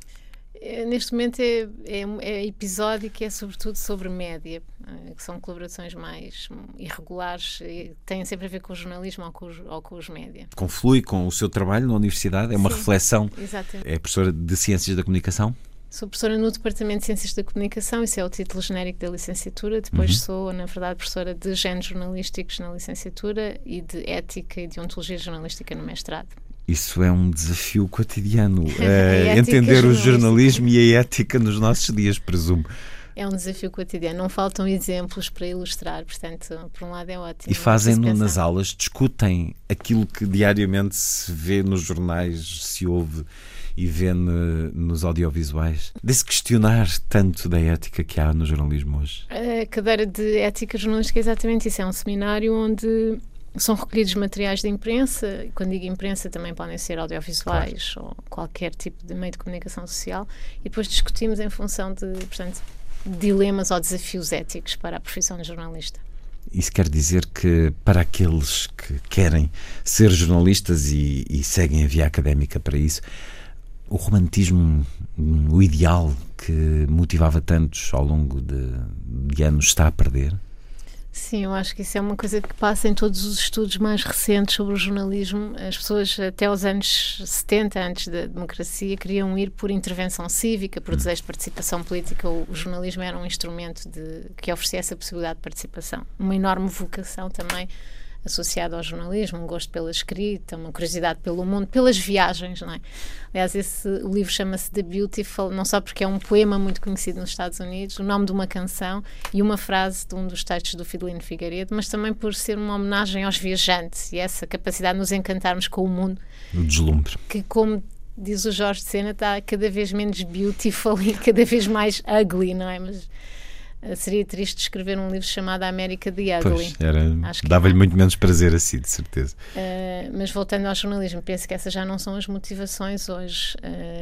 Neste momento é episódico, é sobretudo sobre média, que são colaborações mais irregulares e têm sempre a ver com o jornalismo ou com os média. Conflui com o seu trabalho na universidade? É uma reflexão? Exatamente. É professora de Ciências da Comunicação? Sou professora no Departamento de Ciências da Comunicação, isso é o título genérico da licenciatura. Depois sou, na verdade, professora de géneros jornalísticos na licenciatura e de ética e de ontologia jornalística no mestrado. Isso é um desafio cotidiano, entender o jornalismo e a ética nos nossos dias, presumo. É um desafio cotidiano, não faltam exemplos para ilustrar, portanto, por um lado é ótimo. E fazem-no nas aulas, discutem aquilo que diariamente se vê nos jornais, se ouve e vê nos audiovisuais. De-se questionar tanto da ética que há no jornalismo hoje. A cadeira de ética jornalística é exatamente isso, é um seminário onde são recolhidos materiais de imprensa, e quando digo imprensa também podem ser audiovisuais, claro, ou qualquer tipo de meio de comunicação social, e depois discutimos em função de, portanto, dilemas ou desafios éticos para a profissão de jornalista. Isso quer dizer que para aqueles que querem ser jornalistas e seguem a via académica para isso, o romantismo, o ideal que motivava tantos ao longo de anos, está a perder? Sim, eu acho que isso é uma coisa que passa em todos os estudos mais recentes sobre o jornalismo. As pessoas até aos anos 70, antes da democracia, queriam ir por intervenção cívica, por desejo de participação política. O jornalismo era um instrumento que oferecia essa possibilidade de participação. Uma enorme vocação também associada ao jornalismo, um gosto pela escrita, uma curiosidade pelo mundo, pelas viagens, não é? Aliás, o livro chama-se The Beautiful, não só porque é um poema muito conhecido nos Estados Unidos, o nome de uma canção e uma frase de um dos textos do Fidelino Figueiredo, mas também por ser uma homenagem aos viajantes e essa capacidade de nos encantarmos com o mundo. O deslumbre. Que, como diz o Jorge de Sena, está cada vez menos beautiful e cada vez mais ugly, não é? Mas seria triste escrever um livro chamado A América the Ugly. Pois, dava-lhe muito menos prazer assim, de certeza. Mas voltando ao jornalismo, penso que essas já não são as motivações hoje.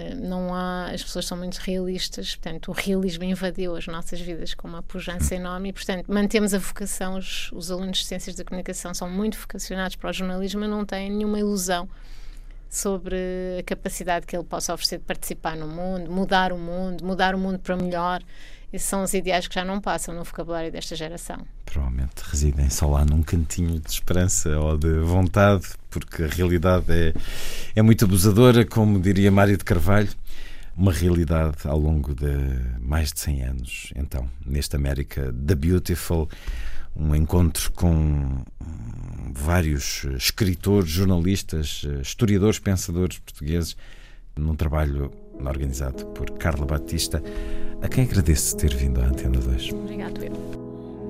As pessoas são muito realistas, portanto o realismo invadiu as nossas vidas com uma pujança enorme e, portanto, mantemos a vocação. Os alunos de Ciências da Comunicação são muito vocacionados para o jornalismo, mas não têm nenhuma ilusão sobre a capacidade que ele possa oferecer de participar no mundo, mudar o mundo para melhor. Esses são os ideais que já não passam no vocabulário desta geração. Provavelmente residem só lá num cantinho de esperança ou de vontade, porque a realidade é muito abusadora, como diria Mário de Carvalho. Uma realidade ao longo de mais de 100 anos. Então, nesta América The Beautiful, um encontro com vários escritores, jornalistas, historiadores, pensadores portugueses num trabalho organizado por Carla Batista, a quem agradeço ter vindo à Antena 2. Obrigado, eu.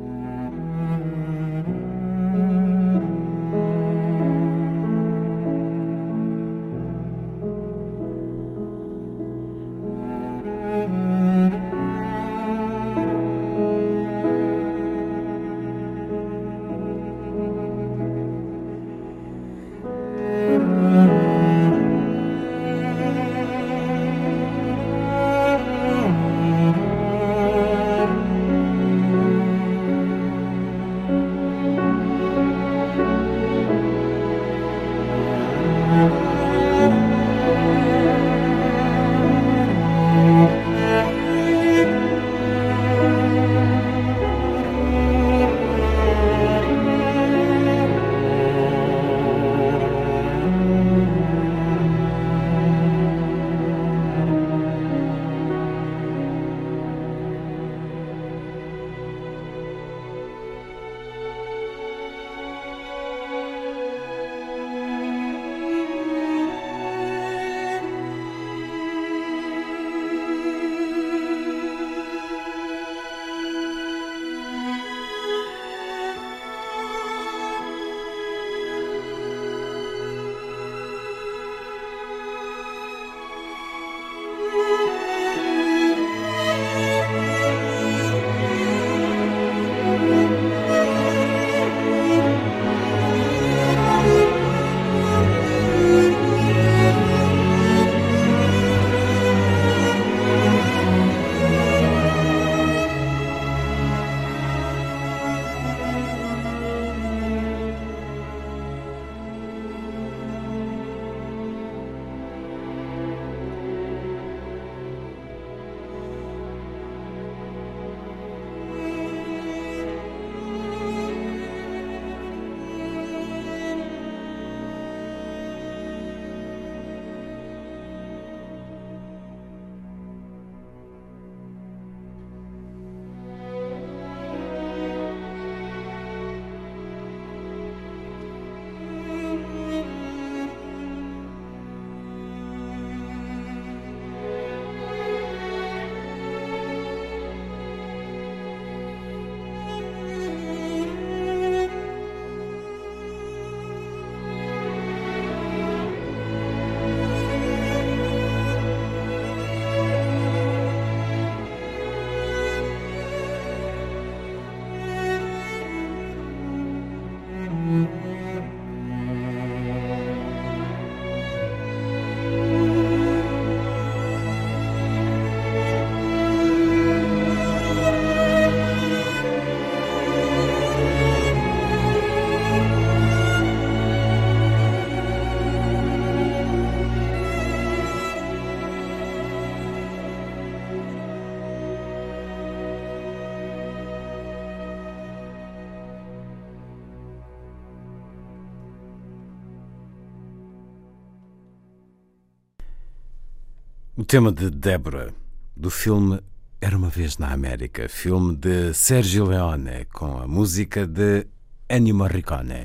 O tema de Débora, do filme Era uma Vez na América, filme de Sergio Leone, com a música de Ennio Morricone.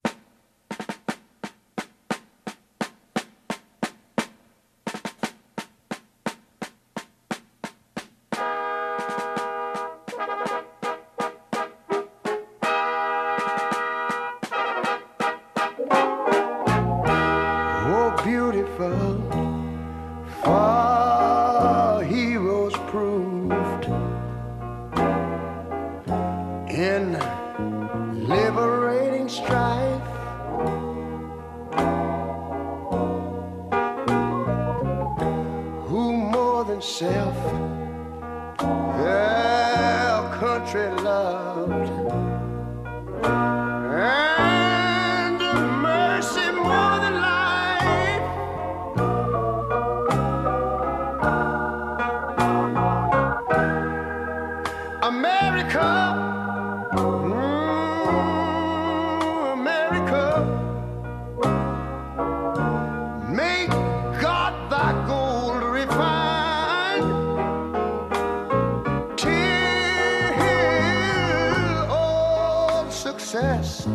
Oh, beautiful, far heroes proved in liberating strife. Who more than self their country loved, and mercy more than life. America, America, make God thy gold refined, till all success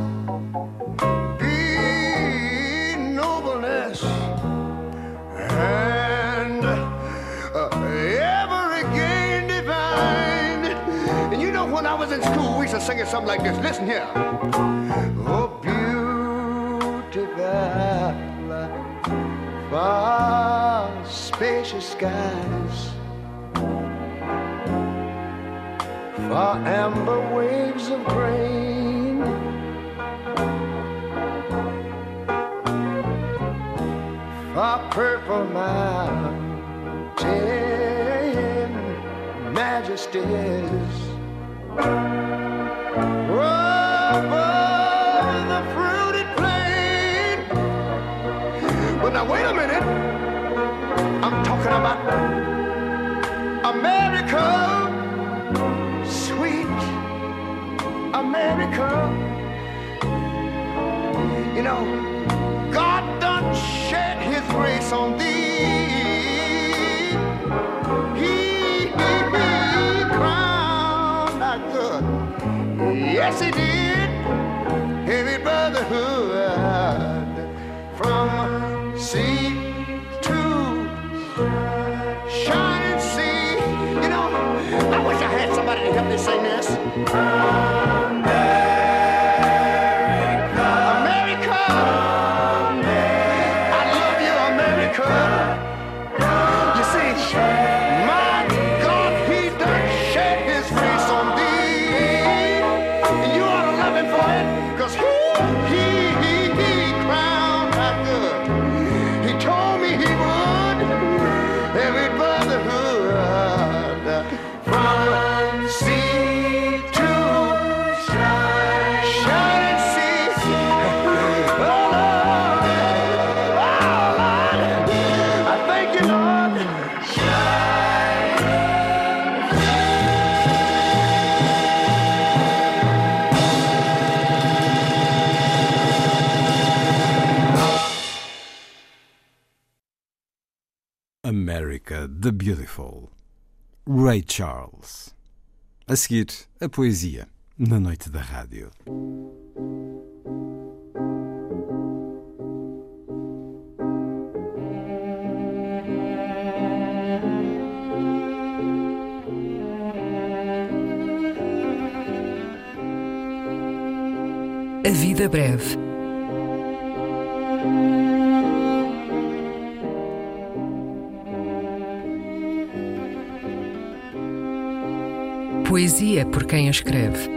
be nobleness. was in school, we used to sing it something like this. Listen here. Oh, beautiful, far spacious skies, far amber waves of grain, far purple mountain majesties, above the fruited plain. But now wait a minute, I'm talking about America, sweet America. You know, God done shed his grace on thee. He crowned our good. Yes, he did. Heavy brotherhood from sea to shining sea. You know, I wish I had somebody to help me sing this. America the Beautiful, Ray Charles. A seguir, a poesia na noite da rádio. A vida breve. Poesia por quem a escreve.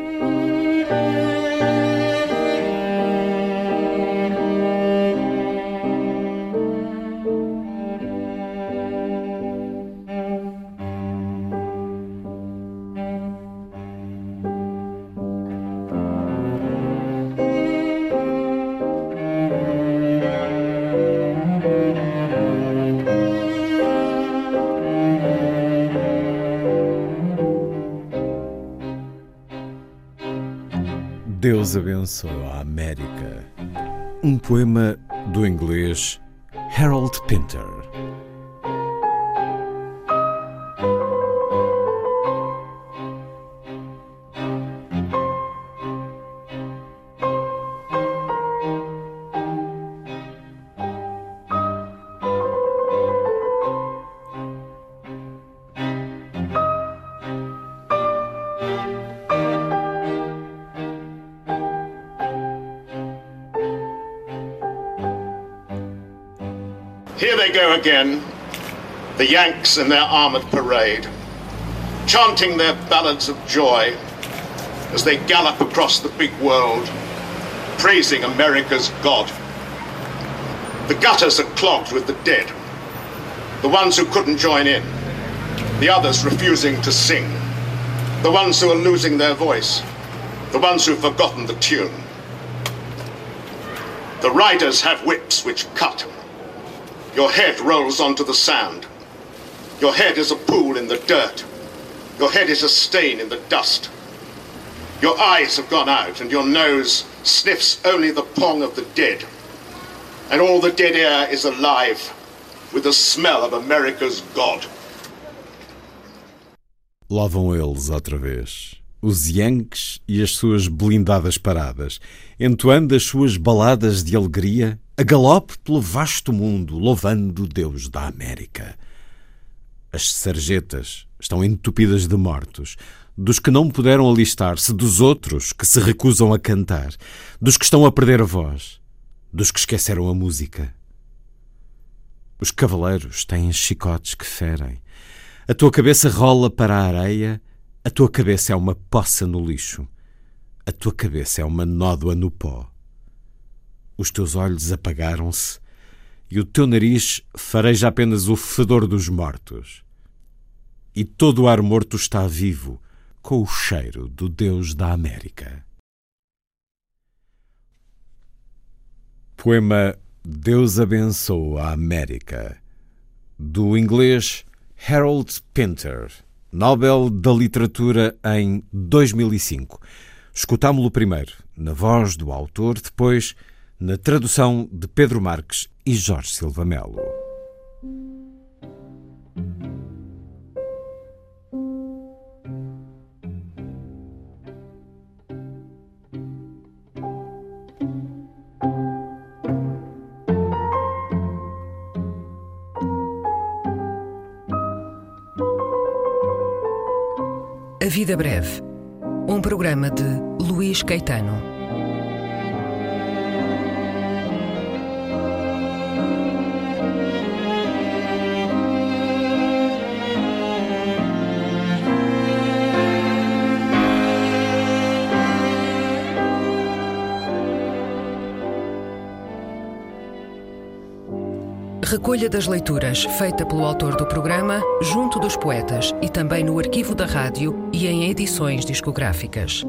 Deus abençoe a América. Um poema do inglês Harold Pinter. Here they go again, the Yanks in their armoured parade, chanting their ballads of joy as they gallop across the big world, praising America's God. The gutters are clogged with the dead, the ones who couldn't join in, the others refusing to sing, the ones who are losing their voice, the ones who've forgotten the tune. The riders have whips which cut. Your head rolls onto the sand. Your head is a pool in the dirt. Your head is a stain in the dust. Your eyes have gone out and your nose sniffs only the pong of the dead. And all the dead air is alive with the smell of America's God. Lá vão eles outra vez, os Yankees e as suas blindadas paradas, entoando as suas baladas de alegria, a galope pelo vasto mundo, louvando o Deus da América. As sarjetas estão entupidas de mortos, dos que não puderam alistar-se, dos outros que se recusam a cantar, dos que estão a perder a voz, dos que esqueceram a música. Os cavaleiros têm chicotes que ferem. A tua cabeça rola para a areia, a tua cabeça é uma poça no lixo, a tua cabeça é uma nódoa no pó. Os teus olhos apagaram-se e o teu nariz fareja apenas o fedor dos mortos. E todo o ar morto está vivo com o cheiro do Deus da América. Poema Deus abençoe a América, do inglês Harold Pinter, Nobel da Literatura em 2005. Escutámo-lo primeiro na voz do autor, depois na tradução de Pedro Marques e Jorge Silva Melo. A Vida Breve, um programa de Luís Caetano. Recolha das leituras feita pelo autor do programa, junto dos poetas e também no arquivo da rádio e em edições discográficas.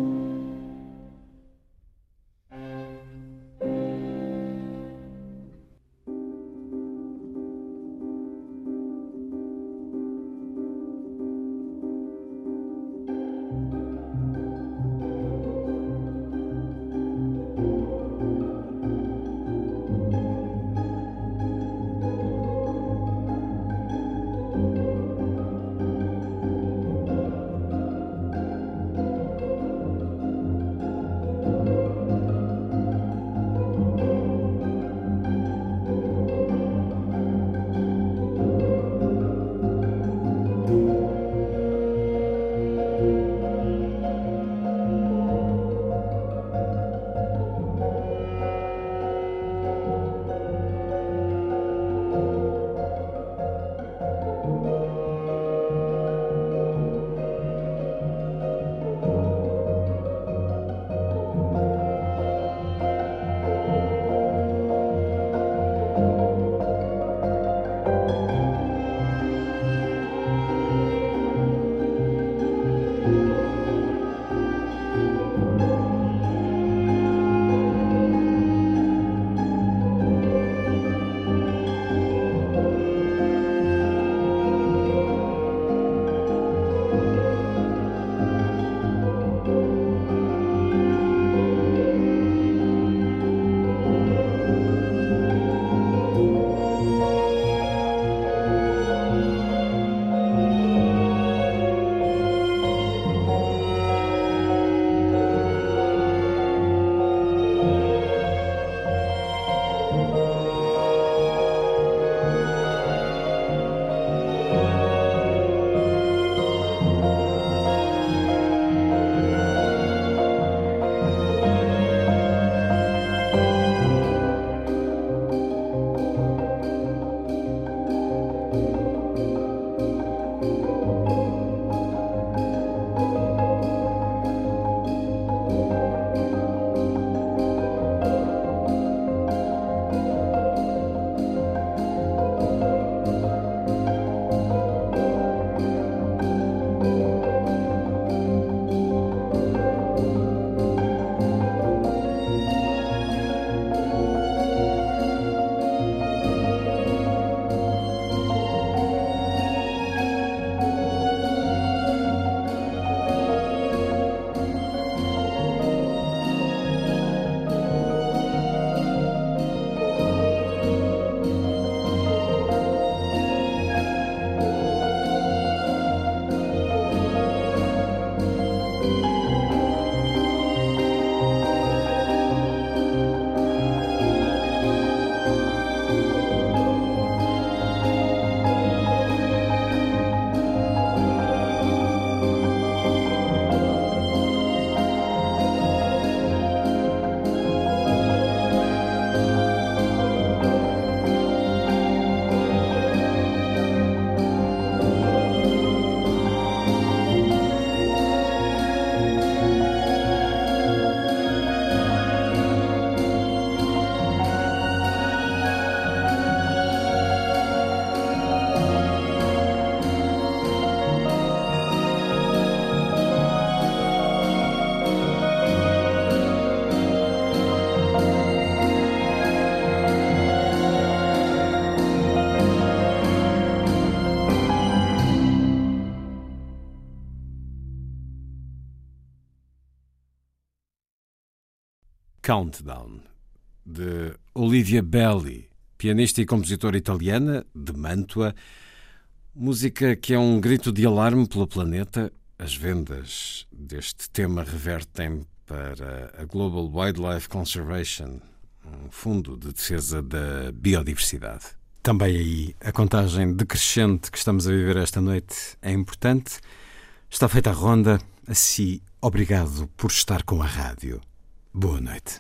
Countdown, de Olivia Belli, pianista e compositora italiana de Mantua. Música que é um grito de alarme pelo planeta. As vendas deste tema revertem para a Global Wildlife Conservation, um fundo de defesa da biodiversidade. Também aí a contagem decrescente que estamos a viver esta noite é importante. Está feita a ronda. Assim, obrigado por estar com a rádio. Boa noite.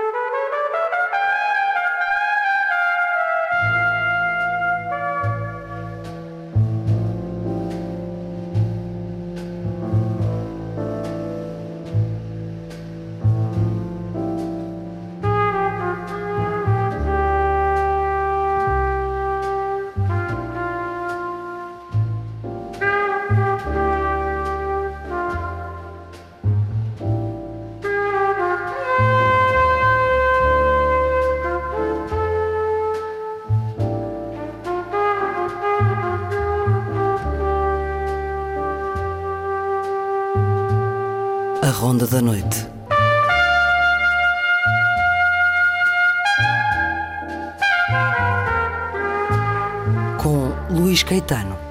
A Ronda da Noite. Com Luís Caetano.